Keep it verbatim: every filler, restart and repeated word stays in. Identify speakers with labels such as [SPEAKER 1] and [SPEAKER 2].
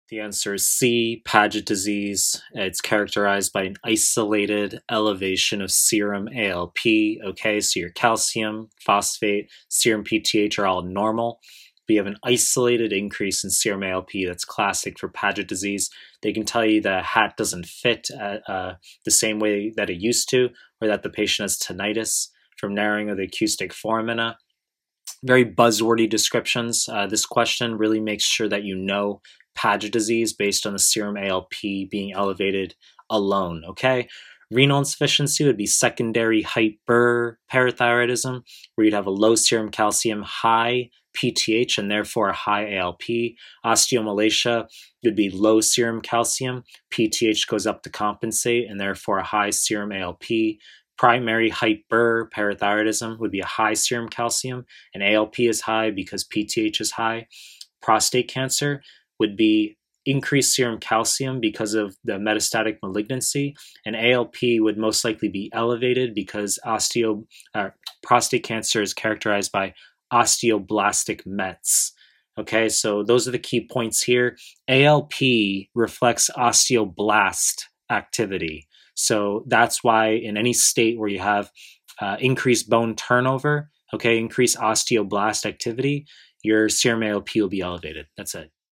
[SPEAKER 1] The answer is C, Paget disease. It's characterized by an isolated elevation of serum A L P. Okay, so your calcium, phosphate, serum P T H are all normal. But you have an isolated increase in serum A L P that's classic for Paget disease. They can tell you the hat doesn't fit at, uh, the same way that it used to, or that the patient has tinnitus from narrowing of the acoustic foramina. Very buzzwordy descriptions. Uh, this question really makes sure that you know Paget disease based on the serum A L P being elevated alone, okay? Renal insufficiency would be secondary hyperparathyroidism, where you'd have a low serum calcium, high P T H, and therefore a high A L P. Osteomalacia would be low serum calcium, P T H goes up to compensate, and therefore a high serum A L P. Primary hyperparathyroidism would be a high serum calcium, and A L P is high because P T H is high. Prostate cancer would be increased serum calcium because of the metastatic malignancy, and A L P would most likely be elevated because osteo, uh, prostate cancer is characterized by osteoblastic mets. Okay, so those are the key points here. A L P reflects osteoblast activity. So that's why in any state where you have uh, increased bone turnover, okay, increased osteoblast activity, your serum A L P will be elevated. That's it.